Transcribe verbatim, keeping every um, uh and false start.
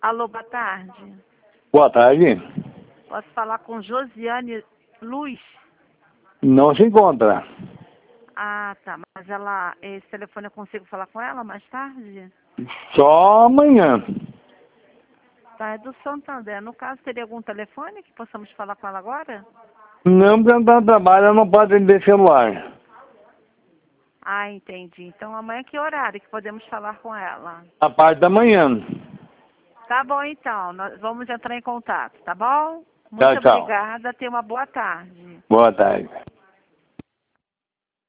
Alô, boa tarde. Boa tarde. Posso falar com Josiane Luz? Não se encontra. Ah, tá. Mas ela, esse telefone eu consigo falar com ela mais tarde? Só amanhã. Tá, é do Santander. No caso, teria algum telefone que possamos falar com ela agora? Não, porque ela trabalha, não pode atender celular. Ah, entendi. Então amanhã que horário que podemos falar com ela? A parte da manhã. Tá bom, então. Nós vamos entrar em contato, tá bom? Muito Tchau, tchau. obrigada. Tenha uma boa tarde. Boa tarde.